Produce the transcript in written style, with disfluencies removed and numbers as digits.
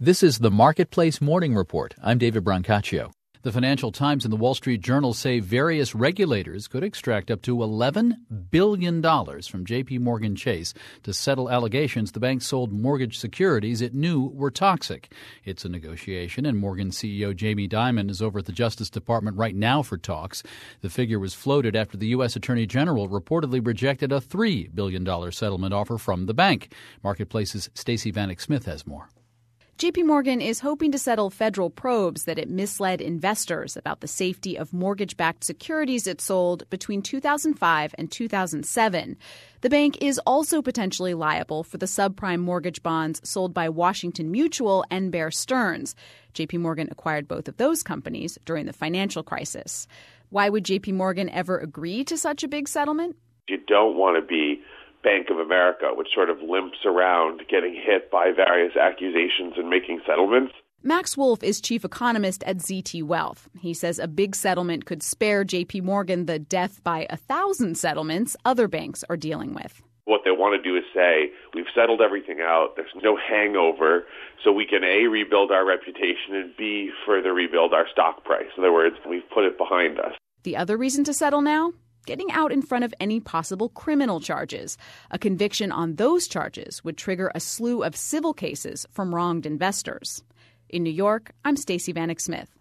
This is the Marketplace Morning Report. I'm David Brancaccio. The Financial Times and the Wall Street Journal say various regulators could extract up to $11 billion from J.P. Morgan Chase to settle allegations the bank sold mortgage securities it knew were toxic. It's a negotiation, and Morgan CEO Jamie Dimon is over at the Justice Department right now for talks. The figure was floated after the U.S. Attorney General reportedly rejected a $3 billion settlement offer from the bank. Marketplace's Stacey Vanek Smith has more. J.P. Morgan is hoping to settle federal probes that it misled investors about the safety of mortgage-backed securities it sold between 2005 and 2007. The bank is also potentially liable for the subprime mortgage bonds sold by Washington Mutual and Bear Stearns. J.P. Morgan acquired both of those companies during the financial crisis. Why would J.P. Morgan ever agree to such a big settlement? You don't want to be Bank of America, which sort of limps around getting hit by various accusations and making settlements. Max Wolf is chief economist at ZT Wealth. He says a big settlement could spare J.P. Morgan the death by 1,000 settlements other banks are dealing with. What they want to do is say, we've settled everything out, there's no hangover, so we can A, rebuild our reputation, and B, further rebuild our stock price. In other words, we've put it behind us. The other reason to settle now? Getting out in front of any possible criminal charges. A conviction on those charges would trigger a slew of civil cases from wronged investors. In New York, I'm Stacey Vanek Smith.